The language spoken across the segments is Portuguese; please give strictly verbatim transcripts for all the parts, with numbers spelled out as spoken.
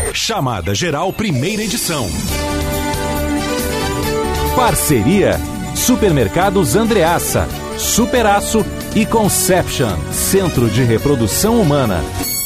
Chamada Geral, primeira edição. Parceria: Supermercados Andreassa, Superaço e Conception, Centro de Reprodução Humana.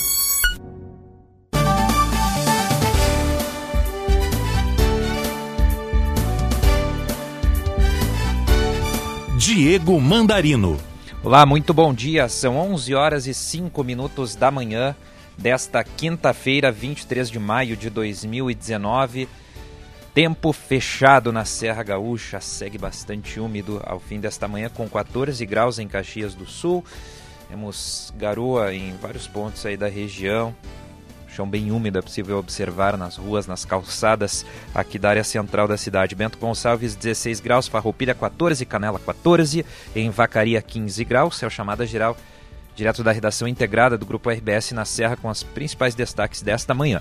Diego Mandarino. Olá, muito bom dia. São onze horas e cinco minutos da manhã desta quinta-feira, vinte e três de maio de dois mil e dezenove. Tempo fechado na Serra Gaúcha, segue bastante úmido ao fim desta manhã, com quatorze graus em Caxias do Sul. Temos garoa em vários pontos aí da região. Chão bem úmido, é possível observar nas ruas, nas calçadas aqui da área central da cidade. Bento Gonçalves, dezesseis graus, Farroupilha, quatorze, Canela, quatorze, em Vacaria, quinze graus. Céu chamada geral, direto da redação integrada do Grupo R B S na Serra, com os principais destaques desta manhã.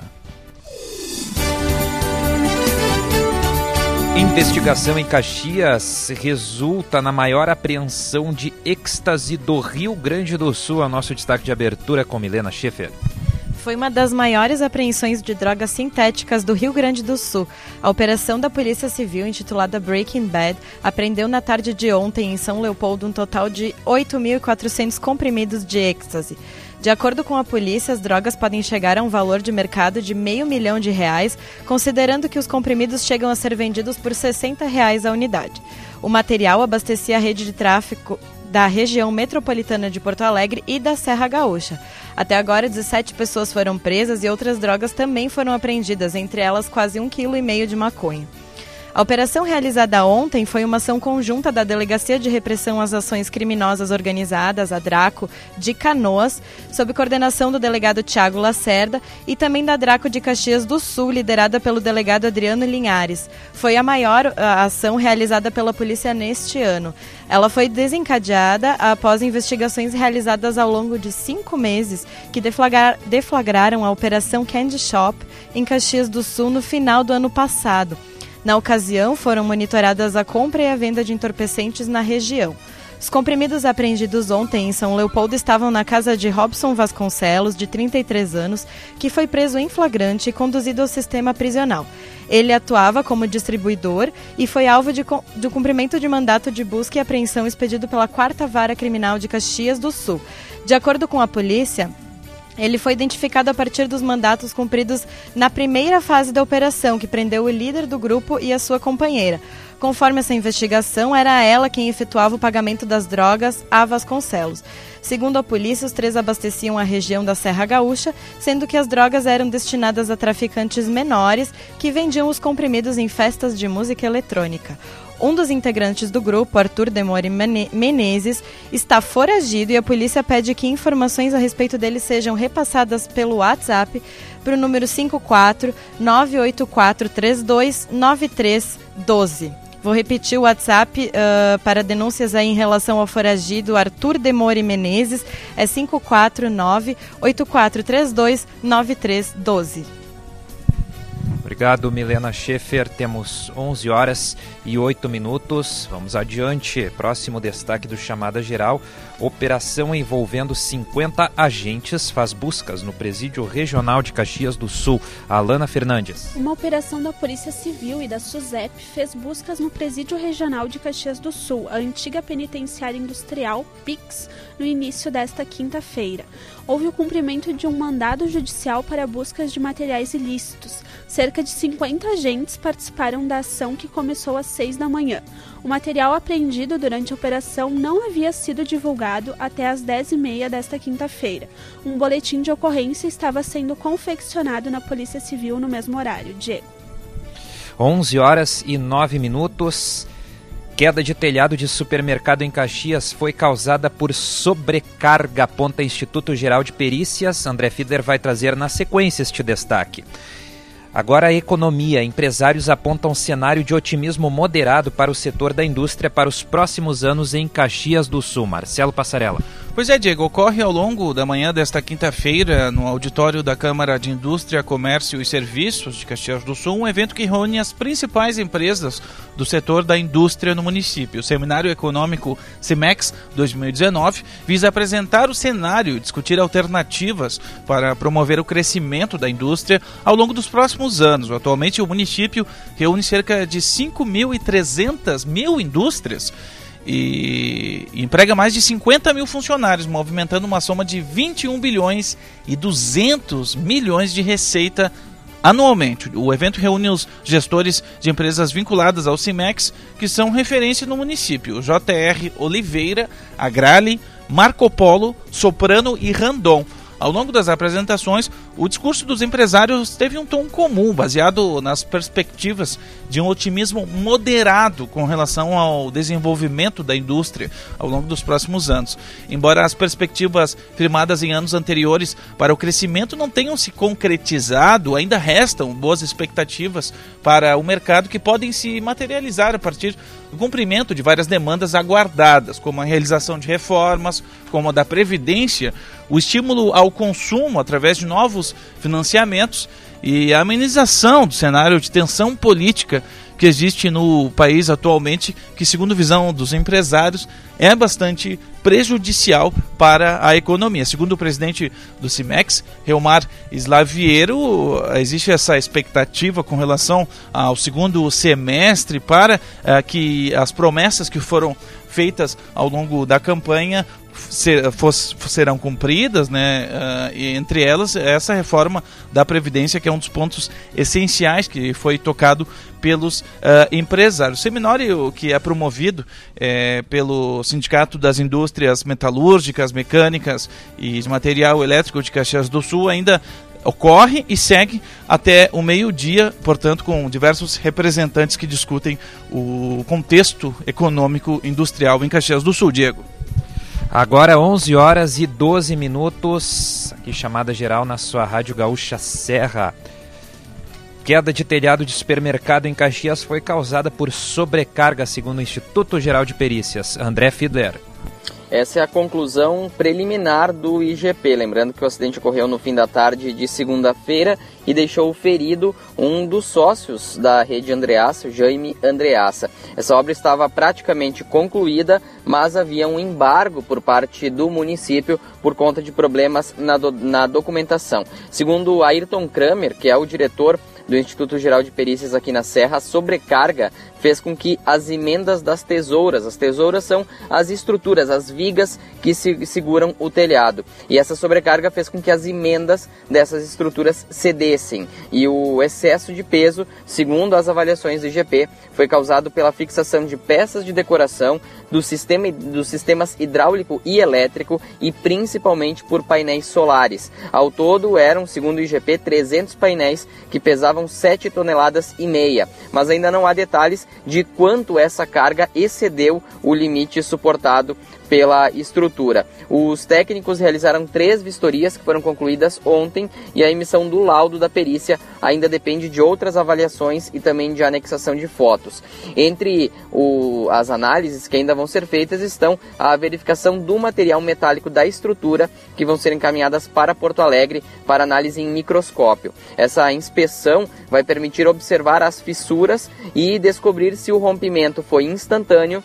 Investigação em Caxias resulta na maior apreensão de êxtase do Rio Grande do Sul. É o nosso destaque de abertura com Milena Schaefer. Foi uma das maiores apreensões de drogas sintéticas do Rio Grande do Sul. A operação da Polícia Civil, intitulada Breaking Bad, apreendeu na tarde de ontem em São Leopoldo um total de oito mil e quatrocentos comprimidos de êxtase. De acordo com a polícia, as drogas podem chegar a um valor de mercado de meio milhão de reais, considerando que os comprimidos chegam a ser vendidos por sessenta reais a unidade. O material abastecia a rede de tráfico da região metropolitana de Porto Alegre e da Serra Gaúcha. Até agora, dezessete pessoas foram presas e outras drogas também foram apreendidas, entre elas quase um vírgula cinco quilos de maconha. A operação realizada ontem foi uma ação conjunta da Delegacia de Repressão às Ações Criminosas Organizadas, a DRACO, de Canoas, sob coordenação do delegado Tiago Lacerda, e também da DRACO de Caxias do Sul, liderada pelo delegado Adriano Linhares. Foi a maior a ação realizada pela polícia neste ano. Ela foi desencadeada após investigações realizadas ao longo de cinco meses que deflagrar, deflagraram a Operação Candy Shop em Caxias do Sul no final do ano passado. Na ocasião, foram monitoradas a compra e a venda de entorpecentes na região. Os comprimidos apreendidos ontem em São Leopoldo estavam na casa de Robson Vasconcelos, de trinta e três anos, que foi preso em flagrante e conduzido ao sistema prisional. Ele atuava como distribuidor e foi alvo de, do cumprimento de mandato de busca e apreensão expedido pela quarta Vara Criminal de Caxias do Sul. De acordo com a polícia, ele foi identificado a partir dos mandatos cumpridos na primeira fase da operação, que prendeu o líder do grupo e a sua companheira. Conforme essa investigação, era ela quem efetuava o pagamento das drogas a Vasconcelos. Segundo a polícia, os três abasteciam a região da Serra Gaúcha, sendo que as drogas eram destinadas a traficantes menores que vendiam os comprimidos em festas de música eletrônica. Um dos integrantes do grupo, Arthur Demore Menezes, está foragido e a polícia pede que informações a respeito dele sejam repassadas pelo WhatsApp para o número cinco quatro nove oito quatro três dois nove três um dois. Vou repetir o WhatsApp uh, para denúncias aí em relação ao foragido Arthur Demore Menezes, é cinco quatro nove oito quatro três dois nove três um dois. Obrigado, Milena Schaefer. Temos onze horas e oito minutos. Vamos adiante. Próximo destaque do Chamada Geral. Operação envolvendo cinquenta agentes faz buscas no Presídio Regional de Caxias do Sul. Alana Fernandes. Uma operação da Polícia Civil e da SUSEP fez buscas no Presídio Regional de Caxias do Sul, a antiga penitenciária industrial P I X, no início desta quinta-feira. Houve o cumprimento de um mandado judicial para buscas de materiais ilícitos. Cerca de cinquenta agentes participaram da ação, que começou às seis da manhã. O material apreendido durante a operação não havia sido divulgado até às dez e meia desta quinta-feira. Um boletim de ocorrência estava sendo confeccionado na Polícia Civil no mesmo horário. Diego. onze horas e nove minutos. Queda de telhado de supermercado em Caxias foi causada por sobrecarga, aponta Instituto Geral de Perícias. André Fiedler vai trazer na sequência este destaque. Agora a economia. Empresários apontam cenário de otimismo moderado para o setor da indústria para os próximos anos em Caxias do Sul. Marcelo Passarella. Pois é, Diego, ocorre ao longo da manhã desta quinta-feira, no auditório da Câmara de Indústria, Comércio e Serviços de Caxias do Sul, um evento que reúne as principais empresas do setor da indústria no município. O Seminário Econômico CIMEX dois mil e dezenove visa apresentar o cenário e discutir alternativas para promover o crescimento da indústria ao longo dos próximos anos. Atualmente, o município reúne cerca de cinco mil e trezentas mil indústrias e emprega mais de cinquenta mil funcionários, movimentando uma soma de vinte e um bilhões e duzentos milhões de receita anualmente. O evento reúne os gestores de empresas vinculadas ao CIMEX, que são referência no município: J R Oliveira, Agrale, Marco Polo, Soprano e Randon. Ao longo das apresentações, o discurso dos empresários teve um tom comum, baseado nas perspectivas de um otimismo moderado com relação ao desenvolvimento da indústria ao longo dos próximos anos. Embora as perspectivas firmadas em anos anteriores para o crescimento não tenham se concretizado, ainda restam boas expectativas para o mercado que podem se materializar a partir do cumprimento de várias demandas aguardadas, como a realização de reformas, como a da Previdência, o estímulo ao consumo através de novos financiamentos e a amenização do cenário de tensão política que existe no país atualmente, que, segundo a visão dos empresários, é bastante prejudicial para a economia. Segundo o presidente do CIMEX, Reumar Slaviero, existe essa expectativa com relação ao segundo semestre para uh, que as promessas que foram feitas ao longo da campanha ser, fosse, serão cumpridas, né? Uh, e entre elas essa reforma da Previdência, que é um dos pontos essenciais que foi tocado pelos uh, empresários. O seminário, que é promovido é, pelo Sindicato das Indústrias Metalúrgicas, Mecânicas e de Material Elétrico de Caxias do Sul, ainda ocorre e segue até o meio-dia, portanto, com diversos representantes que discutem o contexto econômico industrial em Caxias do Sul. Diego. Agora onze horas e doze minutos, aqui chamada geral na sua Rádio Gaúcha Serra. Queda de telhado de supermercado em Caxias foi causada por sobrecarga, segundo o Instituto Geral de Perícias. André Fiedler. Essa é a conclusão preliminar do I G P. Lembrando que o acidente ocorreu no fim da tarde de segunda-feira e deixou ferido um dos sócios da rede Andreassa, o Jaime Andreassa. Essa obra estava praticamente concluída, mas havia um embargo por parte do município por conta de problemas na, do, na documentação. Segundo Ayrton Kramer, que é o diretor do Instituto Geral de Perícias aqui na Serra, a sobrecarga fez com que as emendas das tesouras, as tesouras são as estruturas, as vigas que se seguram o telhado, e essa sobrecarga fez com que as emendas dessas estruturas cedessem, e o excesso de peso, segundo as avaliações do I G P, foi causado pela fixação de peças de decoração do sistema, dos sistemas hidráulico e elétrico e principalmente por painéis solares. Ao todo eram, segundo o I G P, trezentos painéis que pesavam sete toneladas e meia, mas ainda não há detalhes de quanto essa carga excedeu o limite suportado pela estrutura. Os técnicos realizaram três vistorias que foram concluídas ontem e a emissão do laudo da perícia ainda depende de outras avaliações e também de anexação de fotos. Entre o, as análises que ainda vão ser feitas estão a verificação do material metálico da estrutura, que vão ser encaminhadas para Porto Alegre para análise em microscópio. Essa inspeção vai permitir observar as fissuras e descobrir se o rompimento foi instantâneo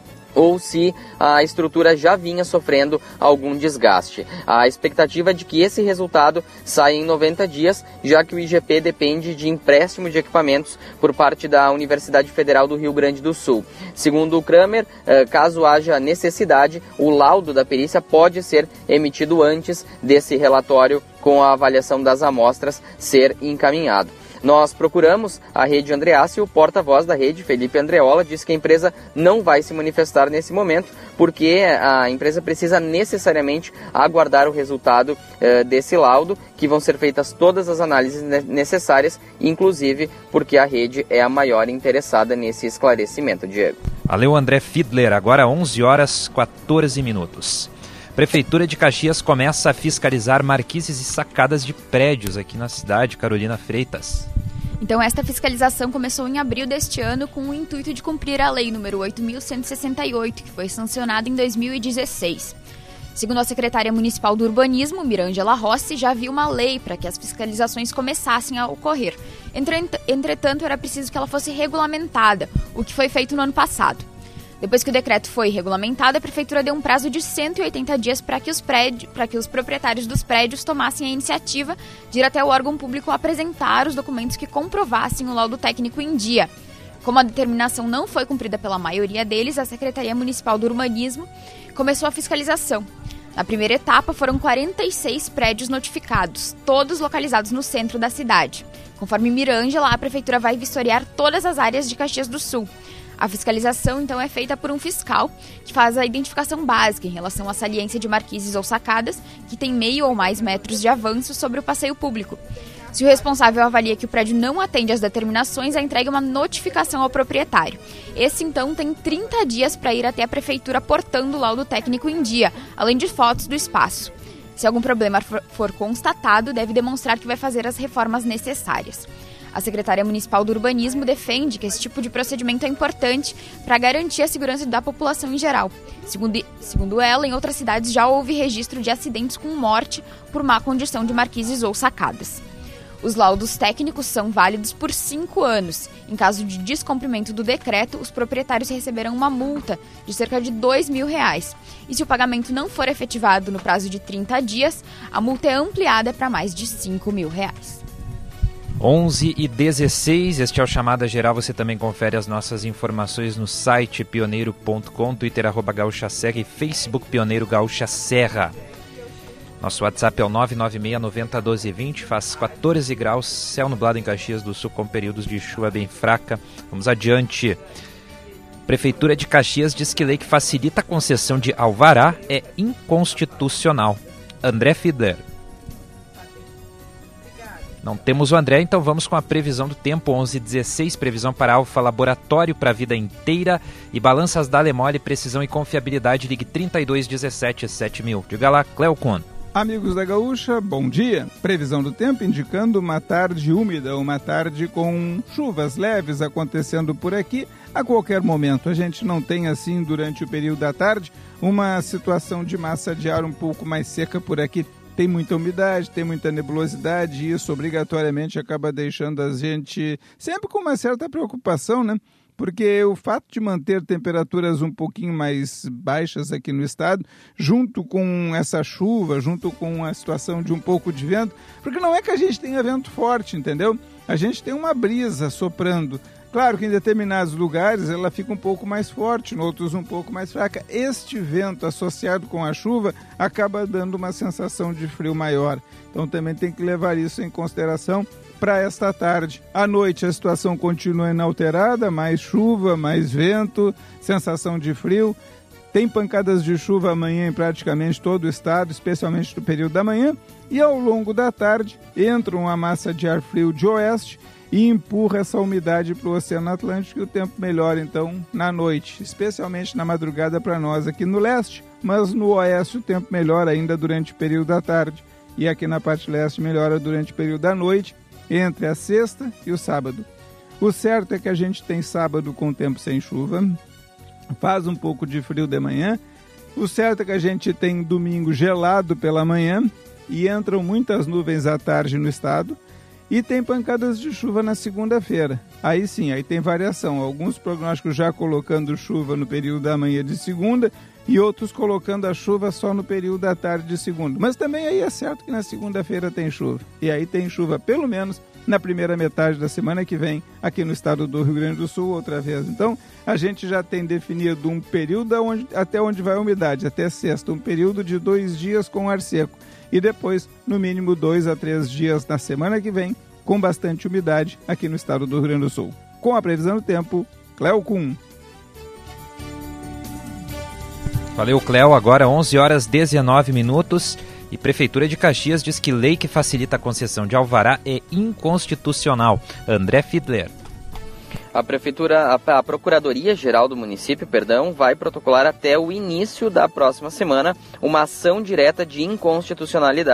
ou se a estrutura já vinha sofrendo algum desgaste. A expectativa é de que esse resultado saia em noventa dias, já que o I G P depende de empréstimo de equipamentos por parte da Universidade Federal do Rio Grande do Sul. Segundo o Kramer, caso haja necessidade, o laudo da perícia pode ser emitido antes desse relatório com a avaliação das amostras ser encaminhado. Nós procuramos a rede Andreassa e o porta-voz da rede, Felipe Andreola, disse que a empresa não vai se manifestar nesse momento, porque a empresa precisa necessariamente aguardar o resultado eh, desse laudo, que vão ser feitas todas as análises necessárias, inclusive porque a rede é a maior interessada nesse esclarecimento. Diego. Valeu, André Fiedler. Agora onze horas e quatorze minutos. Prefeitura de Caxias começa a fiscalizar marquises e sacadas de prédios aqui na cidade. Carolina Freitas. Então, esta fiscalização começou em abril deste ano com o intuito de cumprir a Lei número oito mil cento e sessenta e oito, que foi sancionada em dois mil e dezesseis. Segundo a secretária municipal do Urbanismo, Mirângela Rossi, já havia uma lei para que as fiscalizações começassem a ocorrer. Entretanto, era preciso que ela fosse regulamentada, o que foi feito no ano passado. Depois que o decreto foi regulamentado, a Prefeitura deu um prazo de cento e oitenta dias para que, os prédios, para que os proprietários dos prédios tomassem a iniciativa de ir até o órgão público apresentar os documentos que comprovassem o laudo técnico em dia. Como a determinação não foi cumprida pela maioria deles, a Secretaria Municipal do Urbanismo começou a fiscalização. Na primeira etapa, foram quarenta e seis prédios notificados, todos localizados no centro da cidade. Conforme Mirângela, a Prefeitura vai vistoriar todas as áreas de Caxias do Sul. A fiscalização, então, é feita por um fiscal que faz a identificação básica em relação à saliência de marquises ou sacadas que tem meio ou mais metros de avanço sobre o passeio público. Se o responsável avalia que o prédio não atende às determinações, é entregue uma notificação ao proprietário. Esse, então, tem trinta dias para ir até a Prefeitura portando o laudo técnico em dia, além de fotos do espaço. Se algum problema for constatado, deve demonstrar que vai fazer as reformas necessárias. A secretária municipal do Urbanismo defende que esse tipo de procedimento é importante para garantir a segurança da população em geral. Segundo, segundo ela, em outras cidades já houve registro de acidentes com morte por má condição de marquises ou sacadas. Os laudos técnicos são válidos por cinco anos. Em caso de descumprimento do decreto, os proprietários receberão uma multa de cerca de dois mil reais. E se o pagamento não for efetivado no prazo de trinta dias, a multa é ampliada para mais de cinco mil reais. onze e dezesseis, este é o Chamada Geral. Você também confere as nossas informações no site pioneiro ponto com, Twitter arroba Gaúcha Serra e Facebook Pioneiro Gaúcha Serra. Nosso WhatsApp é o nove nove seis, nove zero, um dois dois zero, faz quatorze graus, céu nublado em Caxias do Sul com períodos de chuva bem fraca. Vamos adiante. Prefeitura de Caxias diz que lei que facilita a concessão de alvará é inconstitucional. André Fiedler. Não temos o André, então vamos com a previsão do tempo. Onze e dezesseis, previsão para Alfa Laboratório para a vida inteira e balanças da Lemole, precisão e confiabilidade. Ligue trinta e dois dezessete sete mil. Diga lá, Cleo Kuhn. Amigos da Gaúcha, bom dia. Previsão do tempo indicando uma tarde úmida, uma tarde com chuvas leves acontecendo por aqui a qualquer momento. A gente não tem assim durante o período da tarde uma situação de massa de ar um pouco mais seca por aqui. Tem muita umidade, tem muita nebulosidade e isso obrigatoriamente acaba deixando a gente sempre com uma certa preocupação, né? Porque o fato de manter temperaturas um pouquinho mais baixas aqui no estado, junto com essa chuva, junto com a situação de um pouco de vento, porque não é que a gente tenha vento forte, entendeu? A gente tem uma brisa soprando. Claro que em determinados lugares ela fica um pouco mais forte, em outros um pouco mais fraca. Este vento associado com a chuva acaba dando uma sensação de frio maior. Então também tem que levar isso em consideração para esta tarde. À noite a situação continua inalterada, mais chuva, mais vento, sensação de frio. Tem pancadas de chuva amanhã em praticamente todo o estado, especialmente no período da manhã. E ao longo da tarde entra uma massa de ar frio de oeste e empurra essa umidade para o Oceano Atlântico e o tempo melhora então na noite, especialmente na madrugada para nós aqui no leste, mas no oeste o tempo melhora ainda durante o período da tarde e aqui na parte leste melhora durante o período da noite, entre a sexta e o sábado. O certo é que a gente tem sábado com tempo sem chuva, faz um pouco de frio de manhã, o certo é que a gente tem domingo gelado pela manhã e entram muitas nuvens à tarde no estado. E tem pancadas de chuva na segunda-feira. Aí sim, aí tem variação. Alguns prognósticos já colocando chuva no período da manhã de segunda e outros colocando a chuva só no período da tarde de segunda. Mas também aí é certo que na segunda-feira tem chuva. E aí tem chuva pelo menos na primeira metade da semana que vem aqui no estado do Rio Grande do Sul outra vez. Então a gente já tem definido um período onde, até onde vai a umidade, até sexta. Um período de dois dias com ar seco. E depois, no mínimo, dois a três dias na semana que vem, com bastante umidade aqui no estado do Rio Grande do Sul. Com a previsão do tempo, Cleo Kuhn. Valeu, Cleo. Agora onze horas e dezenove minutos e Prefeitura de Caxias diz que lei que facilita a concessão de alvará é inconstitucional. André Fiedler. A Prefeitura, a, a Procuradoria-Geral do município, perdão, vai protocolar até o início da próxima semana uma ação direta de inconstitucionalidade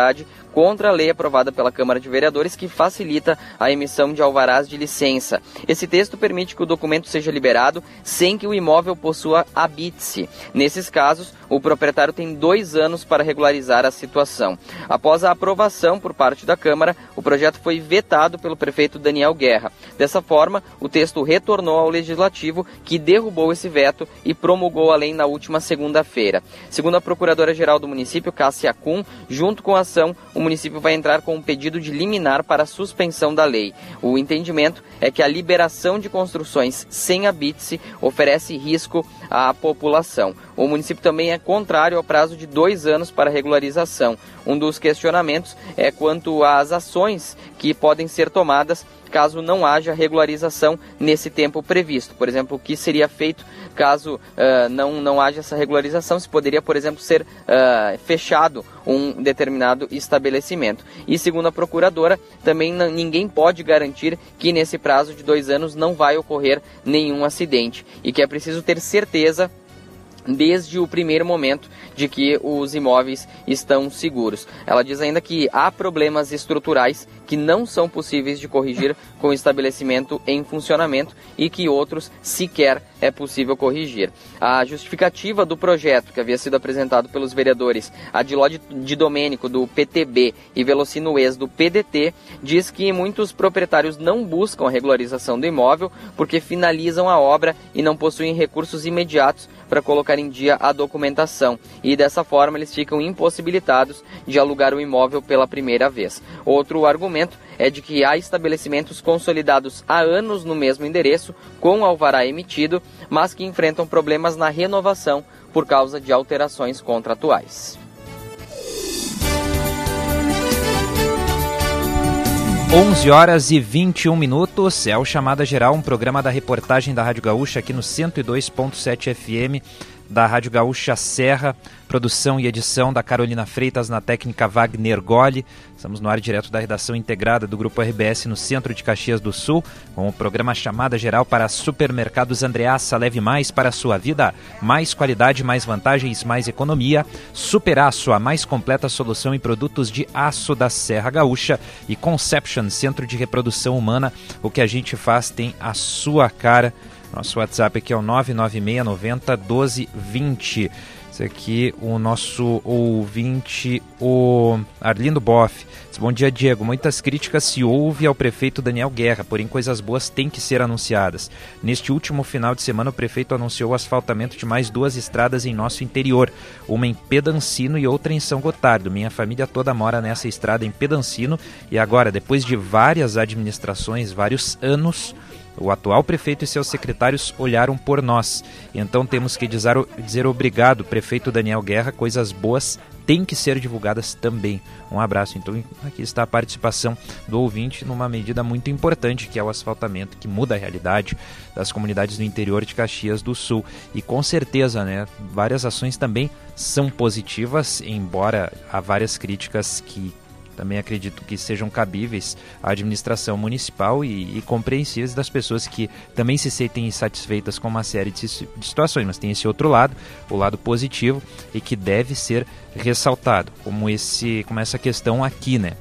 contra a lei aprovada pela Câmara de Vereadores que facilita a emissão de alvarás de licença. Esse texto permite que o documento seja liberado sem que o imóvel possua habite-se. Nesses casos, o proprietário tem dois anos para regularizar a situação. Após a aprovação por parte da Câmara, o projeto foi vetado pelo prefeito Daniel Guerra. Dessa forma, o texto retornou ao Legislativo, que derrubou esse veto e promulgou a lei na última segunda-feira. Segundo a Procuradora-Geral do município, Cássia Kuhn, junto com a ação, o município vai entrar com um pedido de liminar para a suspensão da lei. O entendimento é que a liberação de construções sem habite-se oferece risco à população. O município também é contrário ao prazo de dois anos para regularização. Um dos questionamentos é quanto às ações que podem ser tomadas caso não haja regularização nesse tempo previsto. Por exemplo, o que seria feito caso uh, não, não haja essa regularização? Se poderia, por exemplo, ser uh, fechado um determinado estabelecimento. E segundo a procuradora, também não, ninguém pode garantir que nesse prazo de dois anos não vai ocorrer nenhum acidente e que é preciso ter certeza desde o primeiro momento de que os imóveis estão seguros. Ela diz ainda que há problemas estruturais que não são possíveis de corrigir com o estabelecimento em funcionamento e que outros sequer é possível corrigir. A justificativa do projeto, que havia sido apresentado pelos vereadores Adiló de Domênico, do P T B, e Velocino Ex, do P D T, diz que muitos proprietários não buscam a regularização do imóvel porque finalizam a obra e não possuem recursos imediatos para colocar em dia a documentação, e dessa forma eles ficam impossibilitados de alugar o imóvel pela primeira vez. Outro argumento é de que há estabelecimentos consolidados há anos no mesmo endereço, com alvará emitido, mas que enfrentam problemas na renovação por causa de alterações contratuais. onze horas e vinte e um minutos, é o Chamada Geral, um programa da reportagem da Rádio Gaúcha aqui no cento e dois ponto sete F M da Rádio Gaúcha Serra, produção e edição da Carolina Freitas, na técnica Wagner Goli. Estamos no ar direto da redação integrada do Grupo R B S no centro de Caxias do Sul, com o programa Chamada Geral para Supermercados Andreassa. Leve mais para a sua vida, mais qualidade, mais vantagens, mais economia. Superaço, a mais completa solução em produtos de aço da Serra Gaúcha, e Conception, centro de reprodução humana. O que a gente faz tem a sua cara. Nosso WhatsApp aqui é o nove nove seis nove zero um dois dois zero. Esse aqui, o nosso ouvinte, o Arlindo Boff. Bom dia, Diego. Muitas críticas se houve ao prefeito Daniel Guerra, porém coisas boas têm que ser anunciadas. Neste último final de semana, o prefeito anunciou o asfaltamento de mais duas estradas em nosso interior, uma em Pedancino e outra em São Gotardo. Minha família toda mora nessa estrada em Pedancino e agora, depois de várias administrações, vários anos, o atual prefeito e seus secretários olharam por nós. Então temos que dizer, dizer obrigado, prefeito Daniel Guerra. Coisas boas têm que ser divulgadas também. Um abraço. Então aqui está a participação do ouvinte numa medida muito importante, que é o asfaltamento, que muda a realidade das comunidades do interior de Caxias do Sul. E com certeza, né, várias ações também são positivas, embora há várias críticas que também acredito que sejam cabíveis à administração municipal e, e compreensíveis das pessoas que também se sentem insatisfeitas com uma série de, de situações, mas tem esse outro lado, o lado positivo, e que deve ser ressaltado, como, esse, como essa questão aqui, né?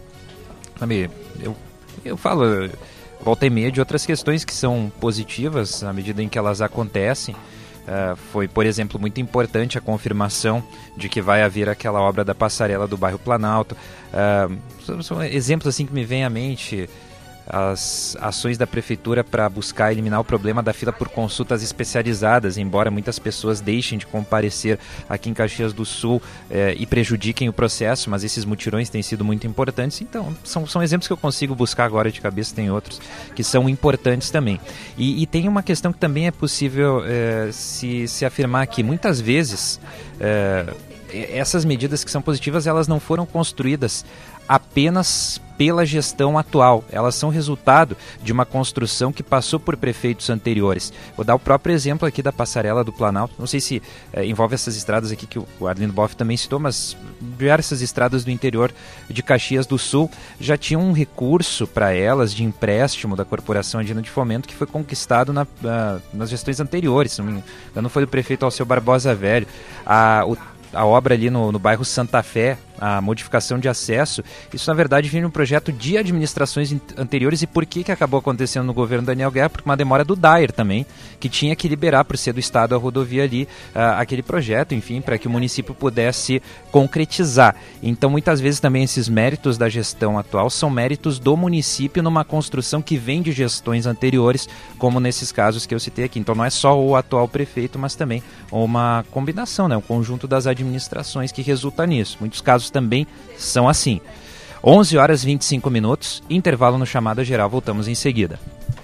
Eu, eu falo, volta e meia, de outras questões que são positivas à medida em que elas acontecem. Uh, foi, por exemplo, muito importante a confirmação de que vai haver aquela obra da passarela do bairro Planalto. Uh, são, são exemplos assim que me vêm à mente. As ações da prefeitura para buscar eliminar o problema da fila por consultas especializadas, embora muitas pessoas deixem de comparecer aqui em Caxias do Sul eh, e prejudiquem o processo, mas esses mutirões têm sido muito importantes. Então, são, são exemplos que eu consigo buscar agora de cabeça, tem outros que são importantes também. E, e tem uma questão que também é possível eh, se, se afirmar aqui. Muitas vezes, eh, essas medidas que são positivas, elas não foram construídas apenas pela gestão atual. Elas são resultado de uma construção que passou por prefeitos anteriores. Vou dar o próprio exemplo aqui da passarela do Planalto. Não sei se é, envolve essas estradas aqui que o Arlindo Boff também citou, mas diversas estradas do interior de Caxias do Sul já tinham um recurso para elas de empréstimo da Corporação Andina de Fomento que foi conquistado na, uh, nas gestões anteriores. Se não me engano, foi do prefeito Alceu Barbosa Velho. A, o A obra ali no, no bairro Santa Fé, a modificação de acesso, isso na verdade vem no projeto de administrações anteriores. E por que que acabou acontecendo no governo Daniel Guerra? Porque uma demora do Dyer também, que tinha que liberar, por ser do Estado, a rodovia ali, uh, aquele projeto, enfim, para que o município pudesse concretizar. Então, muitas vezes também esses méritos da gestão atual são méritos do município numa construção que vem de gestões anteriores, como nesses casos que eu citei aqui. Então, não é só o atual prefeito, mas também uma combinação, né? Um conjunto das administrações que resulta nisso. Muitos casos também são assim. onze horas e vinte e cinco minutos, intervalo no Chamada Geral, voltamos em seguida.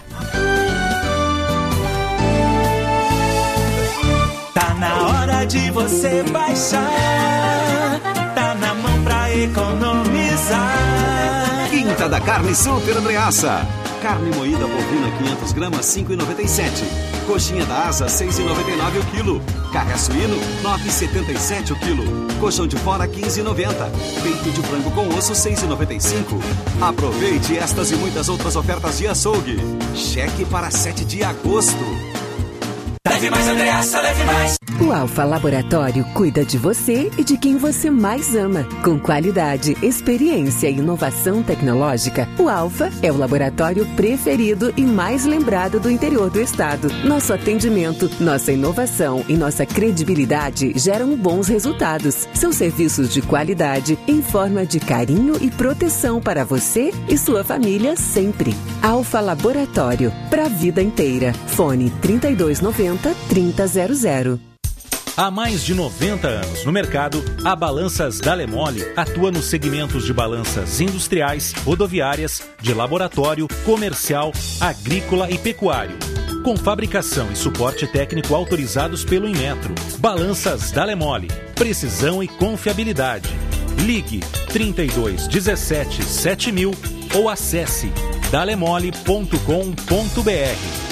Tá na hora de você baixar, tá na mão pra economizar. Quinta da Carne Super Andreassa. Carne moída bovina quinhentos gramas, cinco reais e noventa e sete centavos. Coxinha da asa, seis reais e noventa e nove centavos o quilo. Carré suíno, nove reais e setenta e sete centavos o quilo. Colchão de fora, quinze reais e noventa centavos. Peito de frango com osso, seis reais e noventa e cinco centavos. Aproveite estas e muitas outras ofertas de açougue. Cheque para sete de agosto. Leve mais, Andreassa, leve mais. O Alfa Laboratório cuida de você e de quem você mais ama. Com qualidade, experiência e inovação tecnológica, o Alfa é o laboratório preferido e mais lembrado do interior do estado. Nosso atendimento, nossa inovação e nossa credibilidade geram bons resultados. São serviços de qualidade em forma de carinho e proteção para você e sua família sempre. Alfa Laboratório, para a vida inteira. Fone trinta e dois noventa, trinta zero zero. Há mais de noventa anos no mercado, a Balanças Dalle Mole atua nos segmentos de balanças industriais, rodoviárias, de laboratório, comercial, agrícola e pecuário. Com fabricação e suporte técnico autorizados pelo Inmetro. Balanças Dalle Mole, precisão e confiabilidade. Ligue trinta e dois, dezessete, sete mil ou acesse dalemole ponto com ponto br.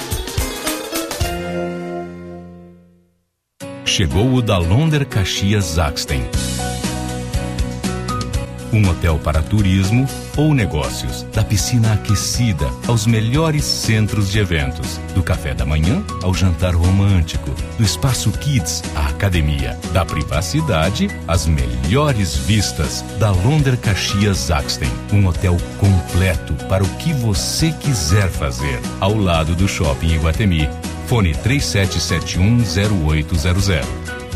Chegou o Dalonder Caxias Axten. Um hotel para turismo ou negócios. Da piscina aquecida aos melhores centros de eventos. Do café da manhã ao jantar romântico. Do espaço kids à academia. Da privacidade às melhores vistas. Dalonder Caxias Axten. Um hotel completo para o que você quiser fazer. Ao lado do Shopping Iguatemi. Fone três sete sete um zero oito zero zero.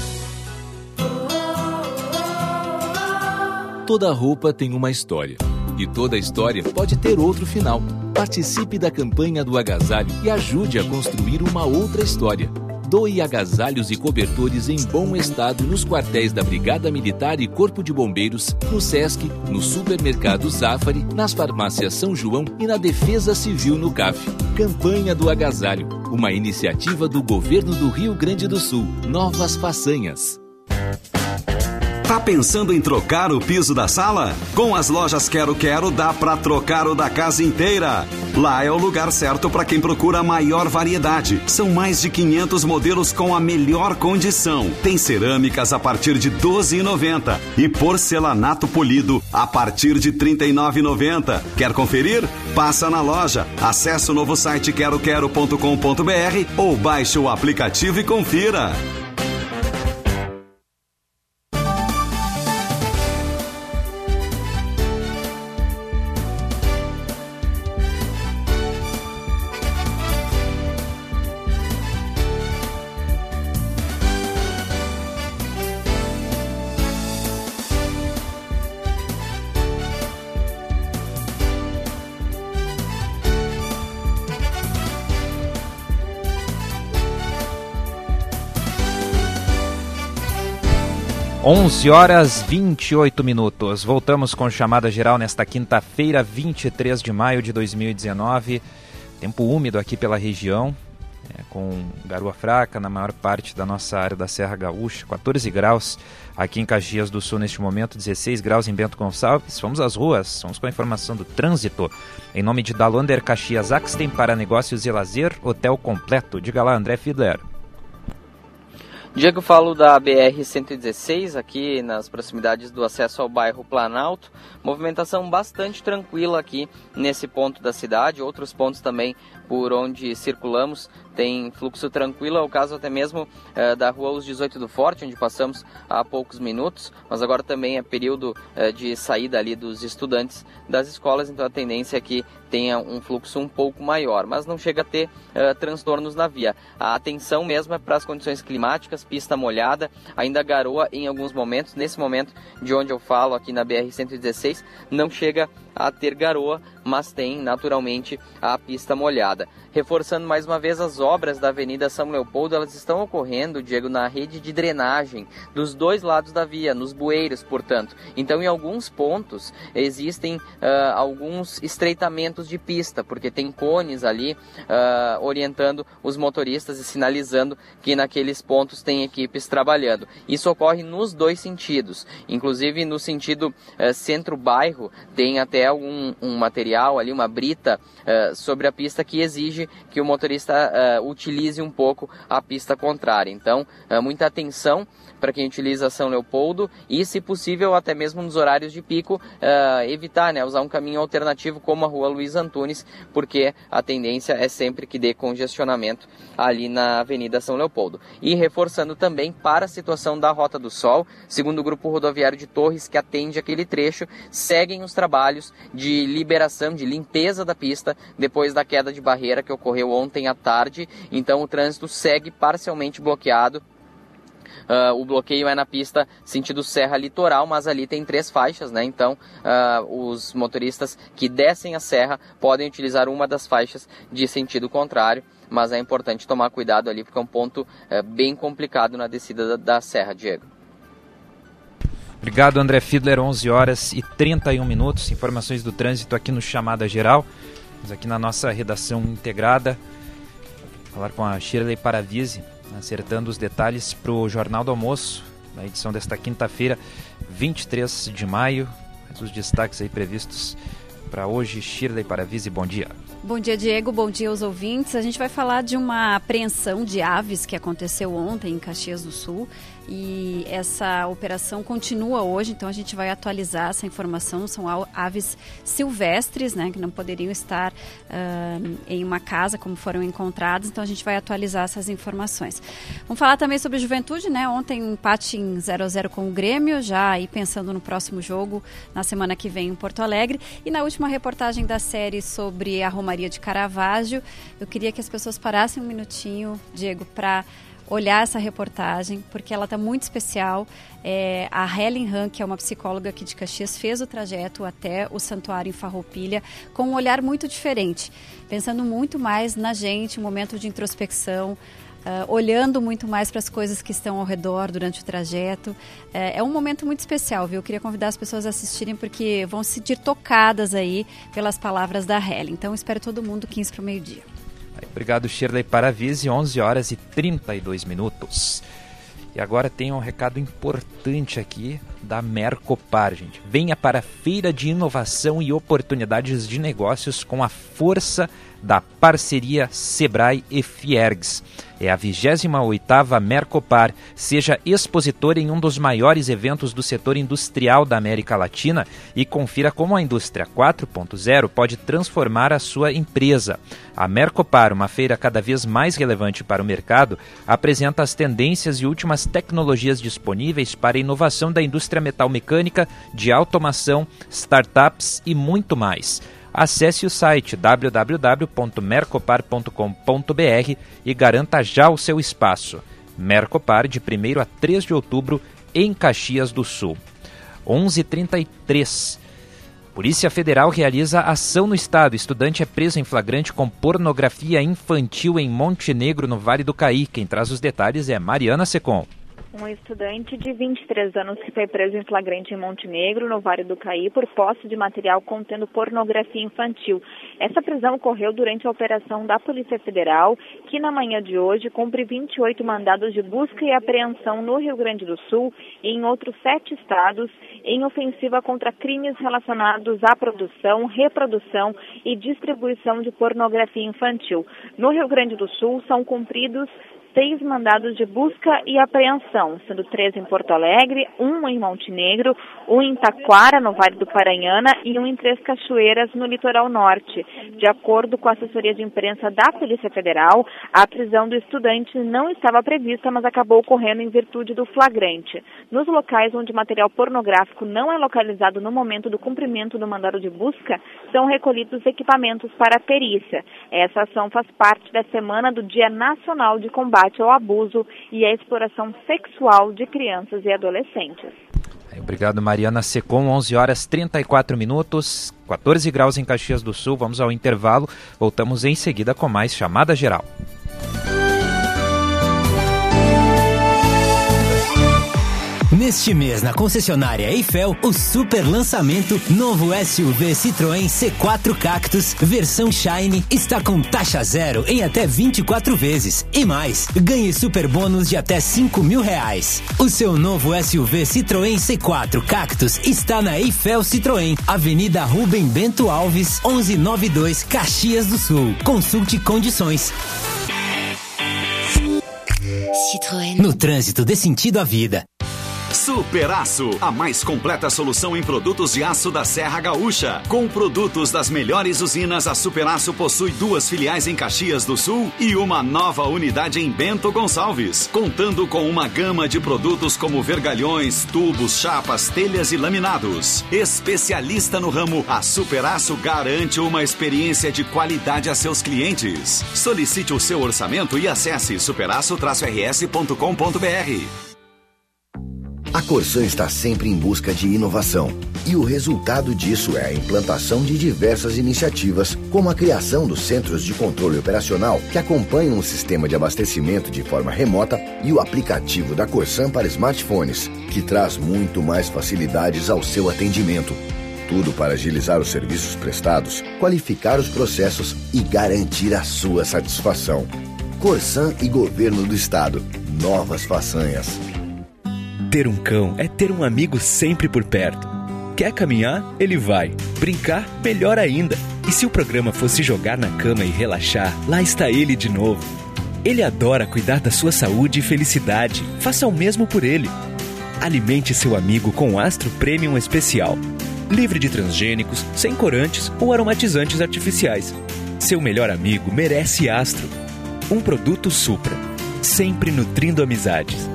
Toda roupa tem uma história. E toda história pode ter outro final. Participe da campanha do agasalho e ajude a construir uma outra história. Doe agasalhos e cobertores em bom estado nos quartéis da Brigada Militar e Corpo de Bombeiros, no Sesc, no Supermercado Zafari, nas farmácias São João e na Defesa Civil no C A F. Campanha do Agasalho, uma iniciativa do Governo do Rio Grande do Sul. Novas façanhas. Tá pensando em trocar o piso da sala? Com as lojas Quero Quero dá pra trocar o da casa inteira. Lá é o lugar certo para quem procura a maior variedade. São mais de quinhentos modelos com a melhor condição. Tem cerâmicas a partir de doze reais e noventa centavos e porcelanato polido a partir de trinta e nove reais e noventa centavos. Quer conferir? Passa na loja. Acesse o novo site quero quero ponto com ponto br ou baixe o aplicativo e confira. onze horas e vinte e oito minutos. Voltamos com chamada geral nesta quinta-feira, vinte e três de maio de dois mil e dezenove. Tempo úmido aqui pela região, é, com garoa fraca na maior parte da nossa área da Serra Gaúcha. quatorze graus aqui em Caxias do Sul neste momento, dezesseis graus em Bento Gonçalves. Vamos às ruas, vamos com a informação do trânsito. Em nome de Dalonder Caxias Axten para negócios e lazer, hotel completo. Diga lá, André Fiedler. Diego, falo da B R cento e dezesseis, aqui nas proximidades do acesso ao bairro Planalto. Movimentação bastante tranquila aqui nesse ponto da cidade. Outros pontos também por onde circulamos tem fluxo tranquilo. É o caso até mesmo eh, da rua Os dezoito do Forte, onde passamos há poucos minutos. Mas agora também é período eh, de saída ali dos estudantes das escolas. Então a tendência é que tenha um fluxo um pouco maior. Mas não chega a ter eh, transtornos na via. A atenção mesmo é para as condições climáticas, pista molhada, ainda garoa em alguns momentos. Nesse momento de onde eu falo, aqui na B R cento e dezesseis, não chega a ter garoa, mas tem naturalmente a pista molhada. Reforçando mais uma vez, as obras da Avenida São Leopoldo, elas estão ocorrendo, Diego, na rede de drenagem dos dois lados da via, nos bueiros, portanto. Então, em alguns pontos, existem uh, alguns estreitamentos de pista, porque tem cones ali uh, orientando os motoristas e sinalizando que naqueles pontos tem equipes trabalhando. Isso ocorre nos dois sentidos, inclusive no sentido uh, centro-bairro, tem até algum um material ali, uma brita uh, sobre a pista que exige que o motorista uh, utilize um pouco a pista contrária. Então, uh, muita atenção para quem utiliza São Leopoldo e, se possível, até mesmo nos horários de pico, uh, evitar, né, usar um caminho alternativo como a rua Luiz Antunes, porque a tendência é sempre que dê congestionamento ali na Avenida São Leopoldo. E reforçando também para a situação da Rota do Sol, segundo o Grupo Rodoviário de Torres, que atende aquele trecho, seguem os trabalhos de liberação, de limpeza da pista depois da queda de barreira que ocorreu ontem à tarde. Então o trânsito segue parcialmente bloqueado. Uh, o bloqueio é na pista sentido Serra Litoral, mas ali tem três faixas, né? Então uh, os motoristas que descem a serra podem utilizar uma das faixas de sentido contrário, mas é importante tomar cuidado ali porque é um ponto uh, bem complicado na descida da, da serra, Diego. Obrigado, André Fiedler. Onze horas e trinta e um minutos. Informações do trânsito aqui no Chamada Geral. Mas aqui na nossa redação integrada, falar com a Shirley Paravise, acertando os detalhes para o Jornal do Almoço, na edição desta quinta-feira, vinte e três de maio. Os destaques aí previstos para hoje. Shirley Paravise, bom dia. Bom dia, Diego. Bom dia aos ouvintes. A gente vai falar de uma apreensão de aves que aconteceu ontem em Caxias do Sul. E essa operação continua hoje, então a gente vai atualizar essa informação. São aves silvestres, né, que não poderiam estar uh, em uma casa como foram encontradas, então a gente vai atualizar essas informações. Vamos falar também sobre Juventude, né? Ontem um empate em zero a zero com o Grêmio, já aí pensando no próximo jogo, na semana que vem em Porto Alegre. E na última reportagem da série sobre a Romaria de Caravaggio, eu queria que as pessoas parassem um minutinho, Diego, para olhar essa reportagem, porque ela está muito especial. É, a Helen Han, que é uma psicóloga aqui de Caxias, fez o trajeto até o Santuário em Farroupilha com um olhar muito diferente, pensando muito mais na gente, um momento de introspecção, uh, olhando muito mais para as coisas que estão ao redor durante o trajeto. É, é um momento muito especial, viu? Eu queria convidar as pessoas a assistirem, porque vão se sentir tocadas aí pelas palavras da Helen. Então, espero todo mundo quinze para o meio-dia. Obrigado, Shirley Paravise. Onze horas e trinta e dois minutos. E agora tem um recado importante aqui da Mercopar, gente. Venha para a Feira de Inovação e Oportunidades de Negócios com a força da parceria Sebrae e Fiergs. É a vigésima oitava Mercopar. Seja expositor em um dos maiores eventos do setor industrial da América Latina e confira como a indústria quatro ponto zero pode transformar a sua empresa. A Mercopar, uma feira cada vez mais relevante para o mercado, apresenta as tendências e últimas tecnologias disponíveis para a inovação da indústria metalmecânica, de automação, startups e muito mais. Acesse o site w w w ponto mercopar ponto com ponto b r e garanta já o seu espaço. Mercopar, de primeiro a três de outubro, em Caxias do Sul. onze e trinta e três. Polícia Federal realiza ação no estado. Estudante é preso em flagrante com pornografia infantil em Montenegro, no Vale do Caí. Quem traz os detalhes é Mariana Secom. Um estudante de vinte e três anos que foi preso em flagrante em Montenegro, no Vale do Caí, por posse de material contendo pornografia infantil. Essa prisão ocorreu durante a operação da Polícia Federal, que na manhã de hoje cumpre vinte e oito mandados de busca e apreensão no Rio Grande do Sul e em outros sete estados, em ofensiva contra crimes relacionados à produção, reprodução e distribuição de pornografia infantil. No Rio Grande do Sul são cumpridos seis mandados de busca e apreensão, sendo três em Porto Alegre, um em Montenegro, um em Taquara, no Vale do Paranhana, e um em Três Cachoeiras, no litoral norte. De acordo com a assessoria de imprensa da Polícia Federal, a prisão do estudante não estava prevista, mas acabou ocorrendo em virtude do flagrante. Nos locais onde material pornográfico não é localizado no momento do cumprimento do mandado de busca, são recolhidos equipamentos para a perícia. Essa ação faz parte da semana do Dia Nacional de Combate ao Abuso e à Exploração Sexual de Crianças e Adolescentes. Obrigado, Mariana Secom. onze horas e trinta e quatro minutos, quatorze graus em Caxias do Sul. Vamos ao intervalo. Voltamos em seguida com mais Chamada Geral. Neste mês, na concessionária Eiffel, o super lançamento novo S U V Citroën C quatro Cactus, versão Shine, está com taxa zero em até vinte e quatro vezes. E mais, ganhe super bônus de até cinco mil reais. O seu novo S U V Citroën C quatro Cactus está na Eiffel Citroën, Avenida Rubem Bento Alves, onze noventa e dois, Caxias do Sul. Consulte condições. Citroën. No trânsito, dê sentido à vida. Superaço, a mais completa solução em produtos de aço da Serra Gaúcha. Com produtos das melhores usinas, a Superaço possui duas filiais em Caxias do Sul e uma nova unidade em Bento Gonçalves, contando com uma gama de produtos como vergalhões, tubos, chapas, telhas e laminados. Especialista no ramo, a Superaço garante uma experiência de qualidade a seus clientes. Solicite o seu orçamento e acesse superaço R S ponto com ponto b r. A Corsan está sempre em busca de inovação e o resultado disso é a implantação de diversas iniciativas, como a criação dos Centros de Controle Operacional, que acompanham o sistema de abastecimento de forma remota, e o aplicativo da Corsan para smartphones, que traz muito mais facilidades ao seu atendimento. Tudo para agilizar os serviços prestados, qualificar os processos e garantir a sua satisfação. Corsan e Governo do Estado. Novas façanhas. Ter um cão é ter um amigo sempre por perto. Quer caminhar? Ele vai. Brincar? Melhor ainda. E se o programa fosse jogar na cama e relaxar, lá está ele de novo. Ele adora cuidar da sua saúde e felicidade. Faça o mesmo por ele. Alimente seu amigo com Astro Premium Especial. Livre de transgênicos, sem corantes ou aromatizantes artificiais. Seu melhor amigo merece Astro. Um produto Supra. Sempre nutrindo amizades.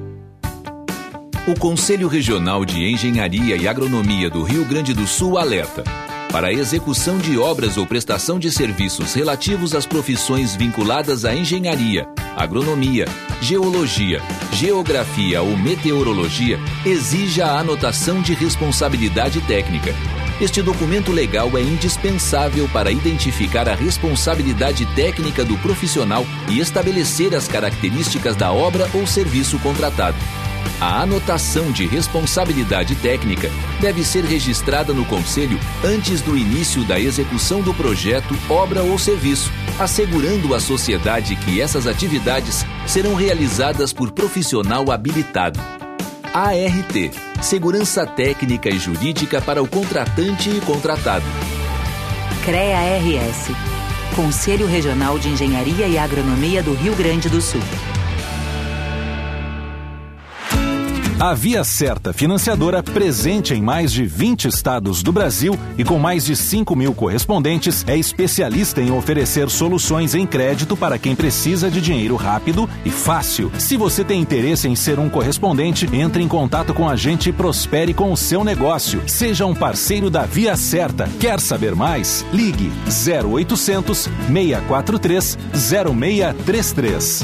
O Conselho Regional de Engenharia e Agronomia do Rio Grande do Sul alerta: para a execução de obras ou prestação de serviços relativos às profissões vinculadas à engenharia, agronomia, geologia, geografia ou meteorologia, exija a anotação de responsabilidade técnica. Este documento legal é indispensável para identificar a responsabilidade técnica do profissional e estabelecer as características da obra ou serviço contratado. A anotação de responsabilidade técnica deve ser registrada no Conselho antes do início da execução do projeto, obra ou serviço, assegurando à sociedade que essas atividades serão realizadas por profissional habilitado. A R T – Segurança Técnica e Jurídica para o contratante e contratado. CREA R S – Conselho Regional de Engenharia e Agronomia do Rio Grande do Sul. A Via Certa Financiadora, presente em mais de vinte estados do Brasil e com mais de cinco mil correspondentes, é especialista em oferecer soluções em crédito para quem precisa de dinheiro rápido e fácil. Se você tem interesse em ser um correspondente, entre em contato com a gente e prospere com o seu negócio. Seja um parceiro da Via Certa. Quer saber mais? Ligue zero oitocentos, seis quatro três, zero seis três três.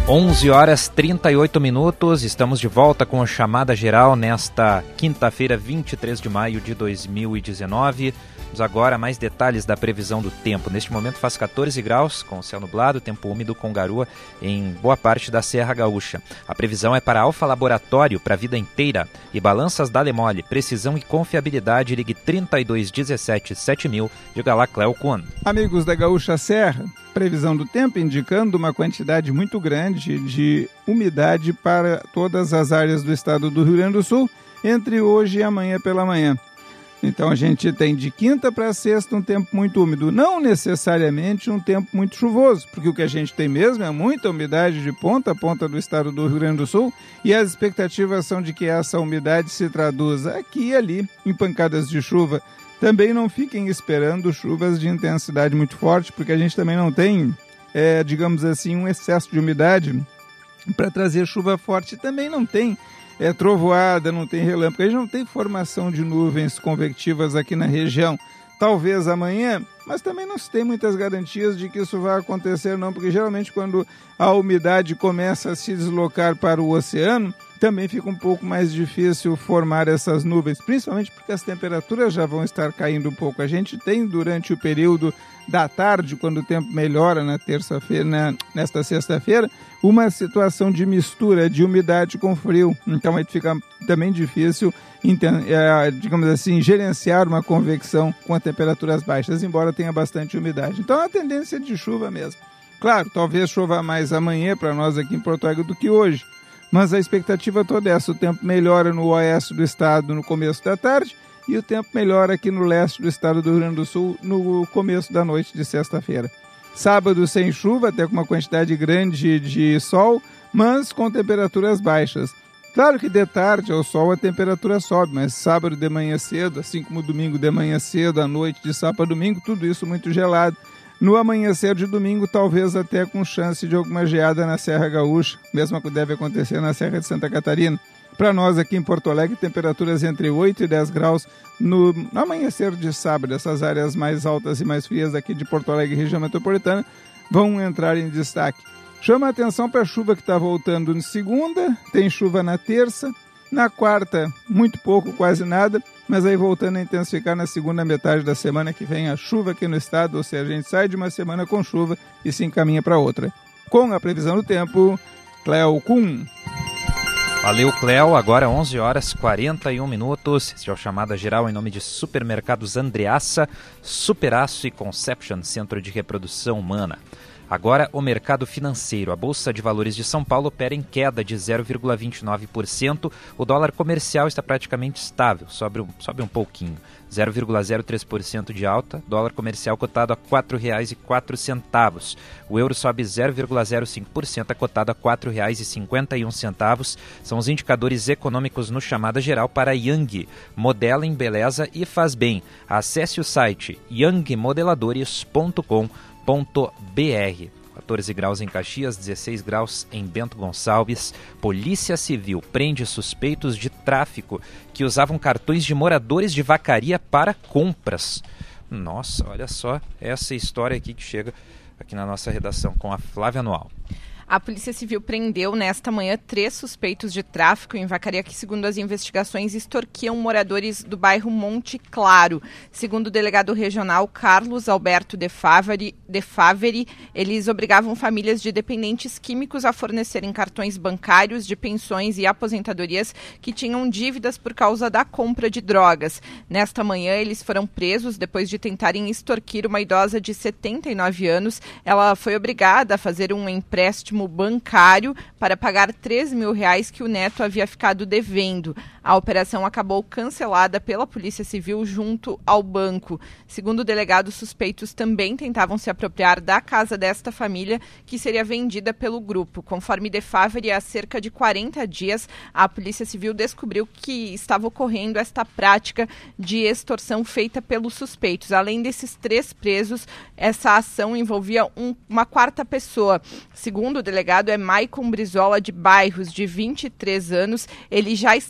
onze horas e trinta e oito minutos, estamos de volta com a chamada geral nesta quinta-feira, vinte e três de maio de dois mil e dezenove. Vamos agora a mais detalhes da previsão do tempo. Neste momento faz catorze graus, com céu nublado, tempo úmido com garoa em boa parte da Serra Gaúcha. A previsão é para Alfa Laboratório, para a vida inteira, e balanças da Lemole, precisão e confiabilidade, ligue trinta e dois dezessete sete mil, diga lá Cléo Kuhn. Amigos da Gaúcha Serra, previsão do tempo indicando uma quantidade muito grande de umidade para todas as áreas do estado do Rio Grande do Sul, entre hoje e amanhã pela manhã. Então a gente tem de quinta para sexta um tempo muito úmido, não necessariamente um tempo muito chuvoso, porque o que a gente tem mesmo é muita umidade de ponta a ponta do estado do Rio Grande do Sul, e as expectativas são de que essa umidade se traduza aqui e ali em pancadas de chuva. Também não fiquem esperando chuvas de intensidade muito forte, porque a gente também não tem, é, digamos assim, um excesso de umidade para trazer chuva forte. Também não tem é, trovoada, não tem relâmpago. A gente não tem formação de nuvens convectivas aqui na região. Talvez amanhã, mas também não se tem muitas garantias de que isso vai acontecer não, porque geralmente quando a umidade começa a se deslocar para o oceano, também fica um pouco mais difícil formar essas nuvens, principalmente porque as temperaturas já vão estar caindo um pouco. A gente tem durante o período da tarde, quando o tempo melhora na terça-feira, na, nesta sexta-feira, uma situação de mistura de umidade com frio. Então aí fica também difícil, é, digamos assim, gerenciar uma convecção com temperaturas baixas, embora tenha bastante umidade. Então é a tendência de chuva mesmo. Claro, talvez chova mais amanhã para nós aqui em Porto Alegre do que hoje, mas a expectativa toda é essa. O tempo melhora no oeste do estado no começo da tarde e o tempo melhora aqui no leste do estado do Rio Grande do Sul no começo da noite de sexta-feira. Sábado sem chuva, até com uma quantidade grande de sol, mas com temperaturas baixas. Claro que de tarde ao sol a temperatura sobe, mas sábado de manhã cedo, assim como domingo de manhã cedo, à noite de sábado a domingo, tudo isso muito gelado. No amanhecer de domingo, talvez até com chance de alguma geada na Serra Gaúcha, mesmo que deve acontecer na Serra de Santa Catarina. Para nós aqui em Porto Alegre, temperaturas entre oito e dez graus no, no amanhecer de sábado. Essas áreas mais altas e mais frias aqui de Porto Alegre, região metropolitana, vão entrar em destaque. Chama a atenção para a chuva que está voltando na segunda, tem chuva na terça, na quarta muito pouco, quase nada, mas aí voltando a intensificar na segunda metade da semana que vem a chuva aqui no estado, ou seja, a gente sai de uma semana com chuva e se encaminha para outra. Com a previsão do tempo, Cléo Kuhn. Valeu, Cléo. Agora onze horas e quarenta e um minutos. Esse é o Chamada Geral em nome de Supermercados Andreassa, Superaço e Conception, Centro de Reprodução Humana. Agora, o mercado financeiro. A Bolsa de Valores de São Paulo opera em queda de zero vírgula vinte e nove por cento. O dólar comercial está praticamente estável, sobe um, sobe um pouquinho, zero vírgula zero três por cento de alta. Dólar comercial cotado a quatro reais e quatro centavos. O euro sobe zero vírgula zero cinco por cento, é cotado a quatro reais e cinquenta e um centavos. São os indicadores econômicos no Chamada Geral para Yang. Modela, embeleza e faz bem. Acesse o site yang modeladores ponto com ponto br. quatorze graus em Caxias, dezesseis graus em Bento Gonçalves. Polícia Civil prende suspeitos de tráfico que usavam cartões de moradores de Vacaria para compras. Nossa, olha só essa história aqui que chega aqui na nossa redação com a Flávia Anual. A Polícia Civil prendeu nesta manhã três suspeitos de tráfico em Vacaria que, segundo as investigações, extorquiam moradores do bairro Monte Claro. Segundo o delegado regional Carlos Alberto de Faveri, de Faveri, eles obrigavam famílias de dependentes químicos a fornecerem cartões bancários de pensões e aposentadorias que tinham dívidas por causa da compra de drogas. Nesta manhã, eles foram presos depois de tentarem extorquir uma idosa de setenta e nove anos. Ela foi obrigada a fazer um empréstimo bancário para pagar três mil reais que o neto havia ficado devendo. A operação acabou cancelada pela Polícia Civil junto ao banco. Segundo o delegado, suspeitos também tentavam se apropriar da casa desta família, que seria vendida pelo grupo. Conforme De Favre, há cerca de quarenta dias, a Polícia Civil descobriu que estava ocorrendo esta prática de extorsão feita pelos suspeitos. Além desses três presos, essa ação envolvia um, uma quarta pessoa. Segundo o delegado, é Maicon Brizola de Bairros, de vinte e três anos. Ele já estava preso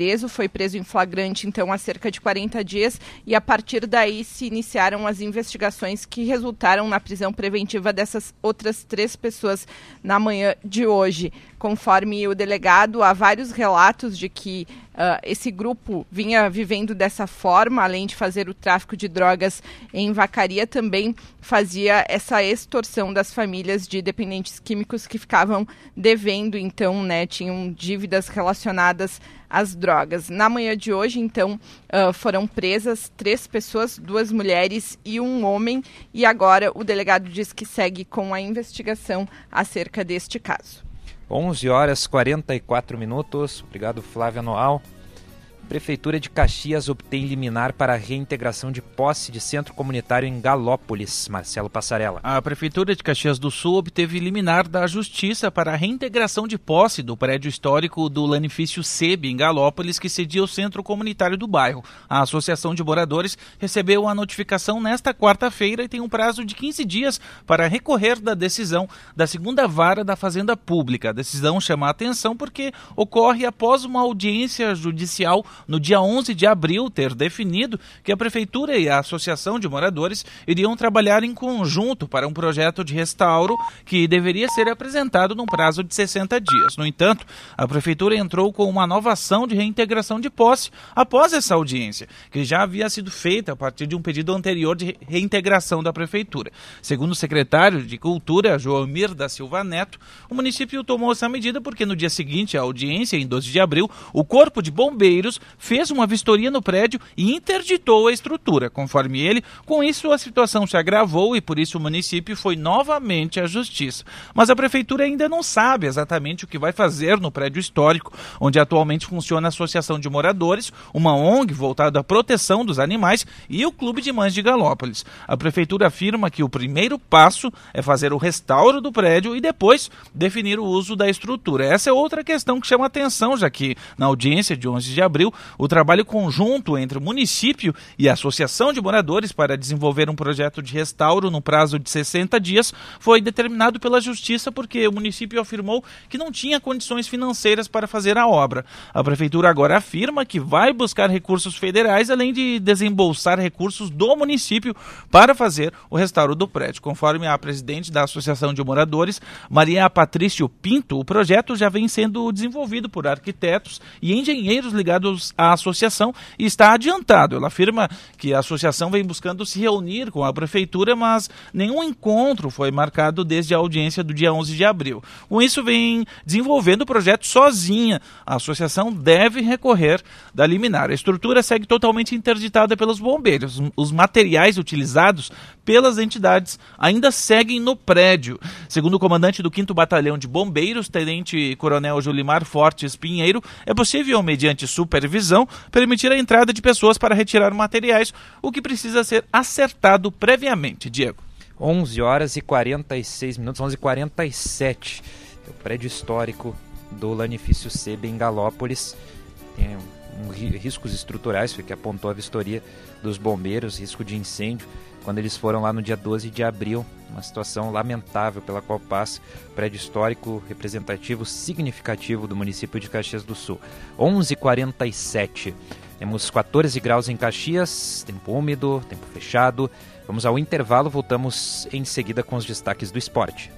preso, foi preso em flagrante então há cerca de quarenta dias e a partir daí se iniciaram as investigações que resultaram na prisão preventiva dessas outras três pessoas na manhã de hoje. Conforme o delegado, há vários relatos de que uh, esse grupo vinha vivendo dessa forma, além de fazer o tráfico de drogas em Vacaria, também fazia essa extorsão das famílias de dependentes químicos que ficavam devendo, então, né, tinham dívidas relacionadas às drogas. Na manhã de hoje, então, uh, foram presas três pessoas, duas mulheres e um homem, e agora o delegado diz que segue com a investigação acerca deste caso. onze horas e quarenta e quatro minutos. Obrigado, Flávia Noal. Prefeitura de Caxias obtém liminar para a reintegração de posse de centro comunitário em Galópolis. Marcelo Passarella. A Prefeitura de Caxias do Sul obteve liminar da Justiça para a reintegração de posse do prédio histórico do Lanifício SEB em Galópolis, que cedia o centro comunitário do bairro. A Associação de Moradores recebeu a notificação nesta quarta-feira e tem um prazo de quinze dias para recorrer da decisão da segunda vara da Fazenda Pública. A decisão chama a atenção porque ocorre após uma audiência judicial no dia onze de abril, ter definido que a Prefeitura e a Associação de Moradores iriam trabalhar em conjunto para um projeto de restauro que deveria ser apresentado num prazo de sessenta dias. No entanto, a Prefeitura entrou com uma nova ação de reintegração de posse após essa audiência, que já havia sido feita a partir de um pedido anterior de reintegração da Prefeitura. Segundo o secretário de Cultura, Joamir da Silva Neto, o município tomou essa medida porque no dia seguinte à audiência, em doze de abril, o Corpo de Bombeiros fez uma vistoria no prédio e interditou a estrutura. Conforme ele, com isso a situação se agravou e por isso o município foi novamente à Justiça. Mas a Prefeitura ainda não sabe exatamente o que vai fazer no prédio histórico, onde atualmente funciona a Associação de Moradores, uma O N G voltada à proteção dos animais e o Clube de Mães de Galópolis. A Prefeitura afirma que o primeiro passo é fazer o restauro do prédio e depois definir o uso da estrutura. Essa é outra questão que chama atenção, já que na audiência de onze de abril, o trabalho conjunto entre o município e a Associação de Moradores para desenvolver um projeto de restauro no prazo de sessenta dias foi determinado pela Justiça porque o município afirmou que não tinha condições financeiras para fazer a obra. A Prefeitura agora afirma que vai buscar recursos federais, além de desembolsar recursos do município para fazer o restauro do prédio. Conforme a presidente da Associação de Moradores, Maria Patrício Pinto, o projeto já vem sendo desenvolvido por arquitetos e engenheiros ligados à associação e está adiantado. Ela afirma que a associação vem buscando se reunir com a Prefeitura, mas nenhum encontro foi marcado desde a audiência do dia onze de abril. Com isso, vem desenvolvendo o projeto sozinha. A associação deve recorrer da liminar. A estrutura segue totalmente interditada pelos bombeiros. Os materiais utilizados pelas entidades ainda seguem no prédio. Segundo o comandante do quinto Batalhão de Bombeiros, Tenente Coronel Julimar Fortes Pinheiro, é possível, mediante supervisão, permitir a entrada de pessoas para retirar materiais, o que precisa ser acertado previamente. Diego. onze horas e quarenta e seis minutos, onze e quarenta e sete. O prédio histórico do Lanifício SEB em Galópolis tem um, um, riscos estruturais, foi que apontou a vistoria dos bombeiros, risco de incêndio, quando eles foram lá no dia doze de abril, uma situação lamentável pela qual passa o prédio histórico representativo significativo do município de Caxias do Sul. onze e quarenta e sete, temos quatorze graus em Caxias, tempo úmido, tempo fechado. Vamos ao intervalo, voltamos em seguida com os destaques do esporte.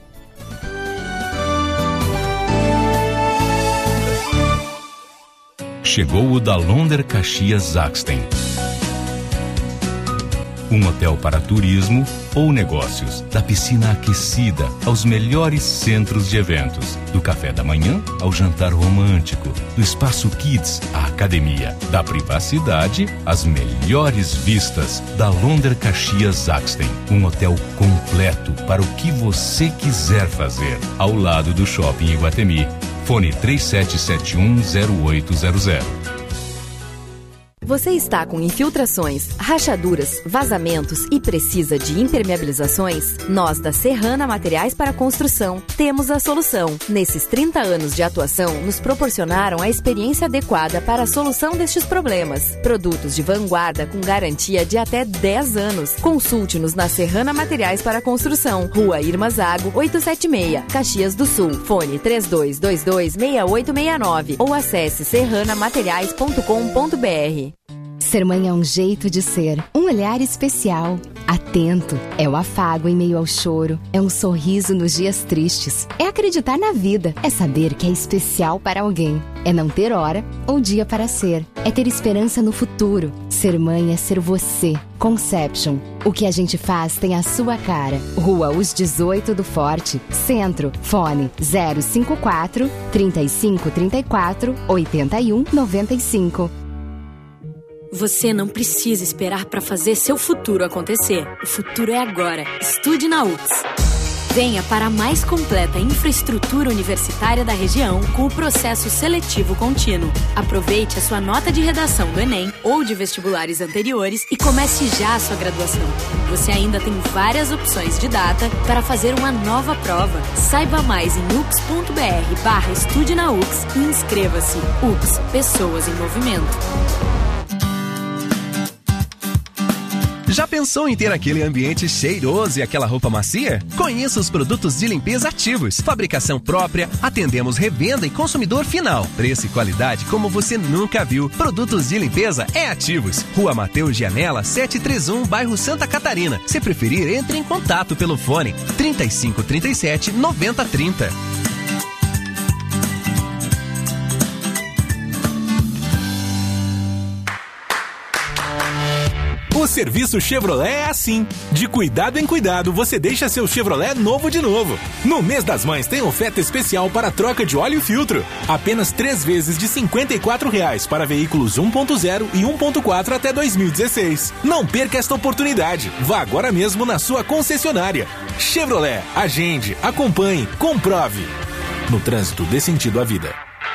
Chegou o Dalonder Caxias Axten. Um hotel para turismo ou negócios, da piscina aquecida aos melhores centros de eventos, do café da manhã ao jantar romântico, do espaço kids à academia, da privacidade às melhores vistas. Dalonder Caxias Axten, um hotel completo para o que você quiser fazer, ao lado do Shopping Iguatemi. Fone três sete sete um zero oito zero zero. Você está com infiltrações, rachaduras, vazamentos e precisa de impermeabilizações? Nós da Serrana Materiais para Construção temos a solução. Nesses trinta anos de atuação, nos proporcionaram a experiência adequada para a solução destes problemas. Produtos de vanguarda com garantia de até dez anos. Consulte-nos na Serrana Materiais para Construção, Rua Irma Zago, oitocentos e setenta e seis, Caxias do Sul. Fone três dois dois dois, seis oito seis nove ou acesse serrana materiais ponto com ponto b r. Ser mãe é um jeito de ser, um olhar especial, atento. É o afago em meio ao choro, é um sorriso nos dias tristes. É acreditar na vida, é saber que é especial para alguém. É não ter hora ou dia para ser, é ter esperança no futuro. Ser mãe é ser você. Conception. O que a gente faz tem a sua cara. Rua Os dezoito do Forte, Centro. Fone zero cinco quatro, trinta e cinco, trinta e quatro, oitenta e um, noventa e cinco. Você não precisa esperar para fazer seu futuro acontecer. O futuro é agora. Estude na U F S. Venha para a mais completa infraestrutura universitária da região com o processo seletivo contínuo. Aproveite a sua nota de redação do Enem ou de vestibulares anteriores e comece já a sua graduação. Você ainda tem várias opções de data para fazer uma nova prova. Saiba mais em u f s ponto b r barra estude na U F S e inscreva-se. U F S, Pessoas em Movimento. Já pensou em ter aquele ambiente cheiroso e aquela roupa macia? Conheça os produtos de limpeza Ativos. Fabricação própria, atendemos revenda e consumidor final. Preço e qualidade como você nunca viu. Produtos de limpeza é Ativos. Rua Mateus Gianella, setecentos e trinta e um, bairro Santa Catarina. Se preferir, entre em contato pelo fone trinta e cinco, trinta e sete, noventa, trinta. O serviço Chevrolet é assim. De cuidado em cuidado, você deixa seu Chevrolet novo de novo. No mês das mães tem oferta especial para troca de óleo e filtro. Apenas três vezes de cinquenta e quatro reais para veículos um ponto zero e um ponto quatro até dois mil e dezesseis. Não perca esta oportunidade. Vá agora mesmo na sua concessionária. Chevrolet, agende, acompanhe, comprove. No trânsito, dê sentido à vida.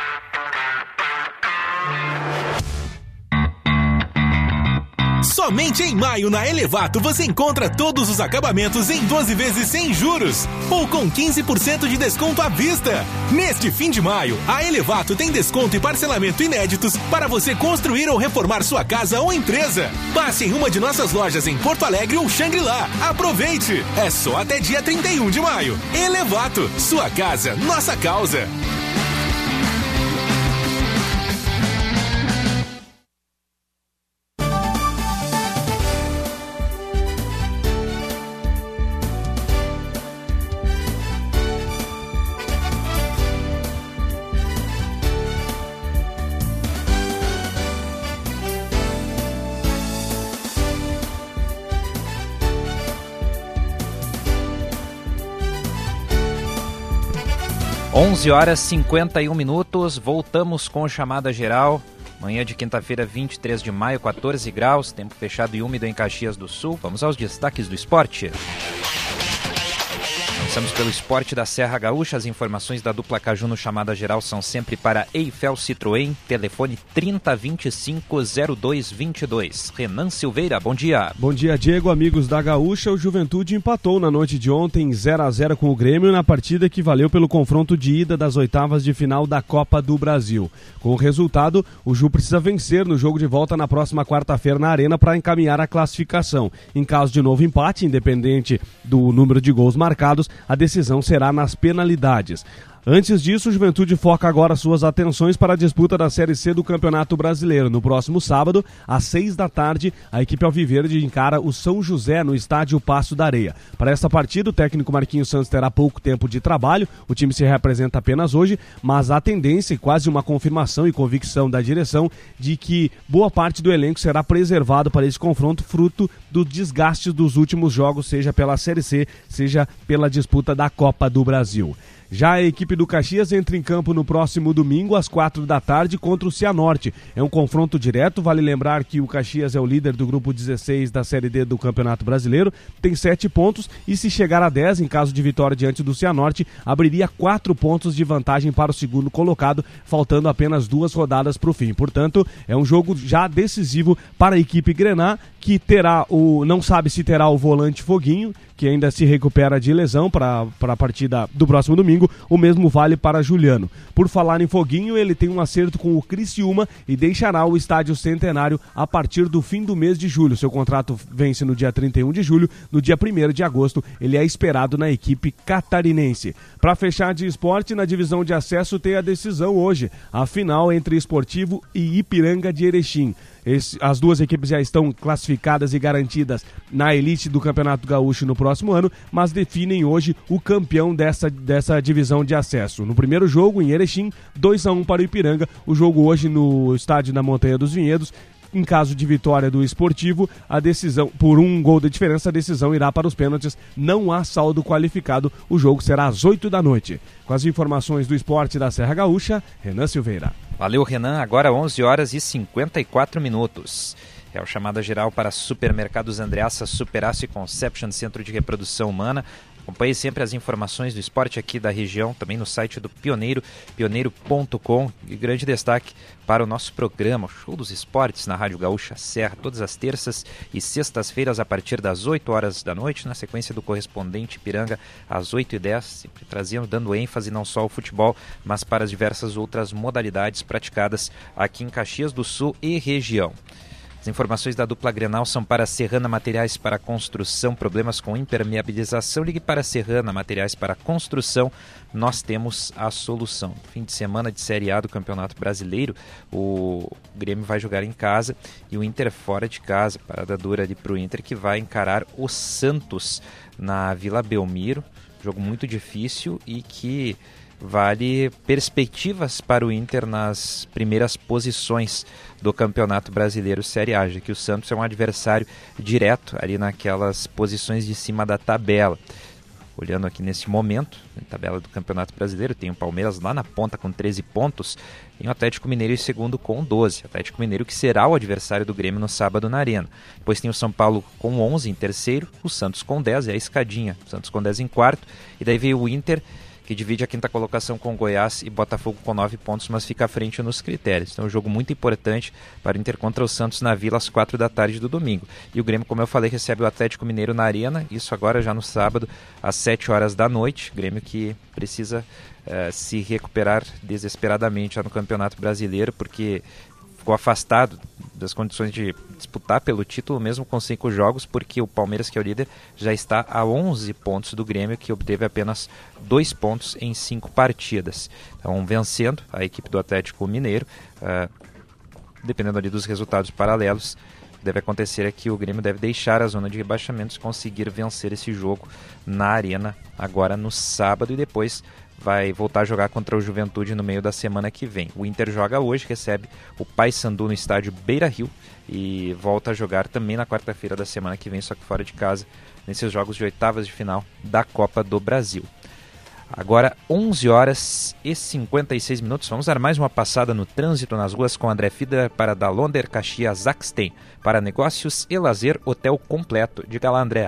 Somente em maio na Elevato você encontra todos os acabamentos em doze vezes sem juros ou com quinze por cento de desconto à vista. Neste fim de maio, a Elevato tem desconto e parcelamento inéditos para você construir ou reformar sua casa ou empresa. Passe em uma de nossas lojas em Porto Alegre ou Xangri-Lá. Aproveite! É só até dia trinta e um de maio. Elevato, sua casa, nossa causa. onze horas e cinquenta e um minutos, voltamos com chamada geral. Manhã de quinta-feira, vinte e três de maio, quatorze graus, tempo fechado e úmido em Caxias do Sul. Vamos aos destaques do esporte. Começamos pelo esporte da Serra Gaúcha. As informações da dupla Caju no chamada geral são sempre para Eiffel Citroën, telefone trinta, vinte e cinco, zero dois vinte e dois. Renan Silveira, bom dia. Bom dia, Diego, amigos da Gaúcha. O Juventude empatou na noite de ontem zero a zero com o Grêmio na partida que valeu pelo confronto de ida das oitavas de final da Copa do Brasil. Com o resultado, o Ju precisa vencer no jogo de volta na próxima quarta-feira na Arena para encaminhar a classificação. Em caso de novo empate, independente do número de gols marcados, a decisão será nas penalidades. Antes disso, o Juventude foca agora suas atenções para a disputa da Série C do Campeonato Brasileiro. No próximo sábado, às seis da tarde, a equipe alviverde encara o São José no estádio Passo da Areia. Para esta partida, o técnico Marquinhos Santos terá pouco tempo de trabalho, o time se representa apenas hoje, mas há tendência e quase uma confirmação e convicção da direção de que boa parte do elenco será preservado para esse confronto, fruto do desgaste dos últimos jogos, seja pela Série C, seja pela disputa da Copa do Brasil. Já a equipe do Caxias entra em campo no próximo domingo, às quatro da tarde, contra o Cianorte. É um confronto direto, vale lembrar que o Caxias é o líder do grupo dezesseis da Série D do Campeonato Brasileiro, tem sete pontos e se chegar a dez, em caso de vitória diante do Cianorte, abriria quatro pontos de vantagem para o segundo colocado, faltando apenas duas rodadas para o fim. Portanto, é um jogo já decisivo para a equipe grená, que terá o, não sabe se terá o volante Foguinho, que ainda se recupera de lesão para a partida do próximo domingo. O mesmo vale para Juliano. Por falar em Foguinho, ele tem um acerto com o Criciúma e deixará o Estádio Centenário a partir do fim do mês de julho. Seu contrato vence no dia trinta e um de julho. No dia primeiro de agosto, ele é esperado na equipe catarinense. Para fechar de esporte, na divisão de acesso tem a decisão hoje. A final entre Esportivo e Ipiranga de Erechim. Esse, as duas equipes já estão classificadas e garantidas na elite do Campeonato Gaúcho no próximo ano, mas definem hoje o campeão dessa, dessa divisão de acesso. No primeiro jogo, em Erechim, dois a um para o Ipiranga. O jogo hoje no estádio na Montanha dos Vinhedos. Em caso de vitória do Esportivo, a decisão, por um gol de diferença, a decisão irá para os pênaltis. Não há saldo qualificado. O jogo será às oito da noite. Com as informações do esporte da Serra Gaúcha, Renan Silveira. Valeu, Renan. Agora onze horas e cinquenta e quatro minutos. É o chamada geral para Supermercados Andreassa, Superaço e Conception, Centro de Reprodução Humana. Acompanhe sempre as informações do esporte aqui da região, também no site do Pioneiro, pioneiro ponto com. E grande destaque para o nosso programa, o Show dos Esportes na Rádio Gaúcha Serra, todas as terças e sextas-feiras a partir das oito horas da noite, na sequência do correspondente Ipiranga às oito e dez, sempre trazendo, dando ênfase não só ao futebol, mas para as diversas outras modalidades praticadas aqui em Caxias do Sul e região. As informações da dupla Grenal são para Serrana Materiais para Construção, problemas com impermeabilização, ligue para Serrana Materiais para Construção, nós temos a solução. Fim de semana de Série A do Campeonato Brasileiro, o Grêmio vai jogar em casa e o Inter fora de casa, parada dura ali para o Inter, que vai encarar o Santos na Vila Belmiro, jogo muito difícil e que vale perspectivas para o Inter nas primeiras posições do Campeonato Brasileiro Série A, já que o Santos é um adversário direto ali naquelas posições de cima da tabela. Olhando aqui nesse momento, na tabela do Campeonato Brasileiro, tem o Palmeiras lá na ponta com treze pontos, e o Atlético Mineiro em segundo com doze. Atlético Mineiro que será o adversário do Grêmio no sábado na Arena. Depois tem o São Paulo com onze em terceiro, o Santos com dez, é a escadinha. O Santos com dez em quarto, e daí veio o Inter, que divide a quinta colocação com Goiás e Botafogo com nove pontos, mas fica à frente nos critérios. Então é um jogo muito importante para o Inter contra o Santos na Vila às quatro da tarde do domingo. E o Grêmio, como eu falei, recebe o Atlético Mineiro na Arena, isso agora já no sábado às sete horas da noite. Grêmio que precisa uh, se recuperar desesperadamente já no Campeonato Brasileiro, porque ficou afastado das condições de disputar pelo título mesmo com cinco jogos, porque o Palmeiras, que é o líder, já está a onze pontos do Grêmio, que obteve apenas dois pontos em cinco partidas. Então, vencendo a equipe do Atlético Mineiro, uh, dependendo ali dos resultados paralelos, deve acontecer é que o Grêmio deve deixar a zona de rebaixamentos e conseguir vencer esse jogo na Arena agora no sábado, e depois vai voltar a jogar contra o Juventude no meio da semana que vem. O Inter joga hoje, recebe o Paysandu no estádio Beira-Rio e volta a jogar também na quarta-feira da semana que vem, só que fora de casa, nesses jogos de oitavas de final da Copa do Brasil. Agora onze horas e cinquenta e seis minutos, vamos dar mais uma passada no trânsito nas ruas com André Fiedler para Dalonder Caxias Axten, para negócios e lazer, hotel completo. Diga lá, André.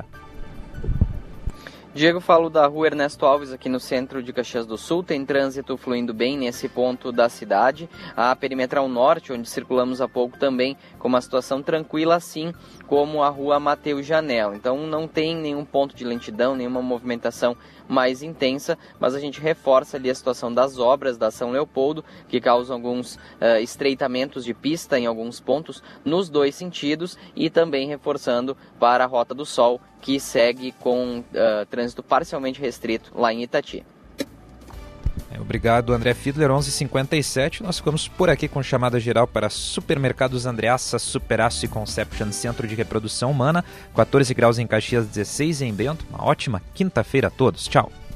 Diego, falo da rua Ernesto Alves aqui no centro de Caxias do Sul. Tem trânsito fluindo bem nesse ponto da cidade. A Perimetral Norte, onde circulamos há pouco, também com uma situação tranquila, assim como a rua Mateus Janel. Então não tem nenhum ponto de lentidão, nenhuma movimentação mais intensa, mas a gente reforça ali a situação das obras da São Leopoldo, que causam alguns uh, estreitamentos de pista em alguns pontos nos dois sentidos, e também reforçando para a Rota do Sol, que segue com uh, trânsito parcialmente restrito lá em Itati. Obrigado, André Fiedler. onze e cinquenta e sete, nós ficamos por aqui com chamada geral para Supermercados Andreassa, Superaço e Conception, Centro de Reprodução Humana. quatorze graus em Caxias, dezesseis em Bento. Uma ótima quinta-feira a todos. Tchau.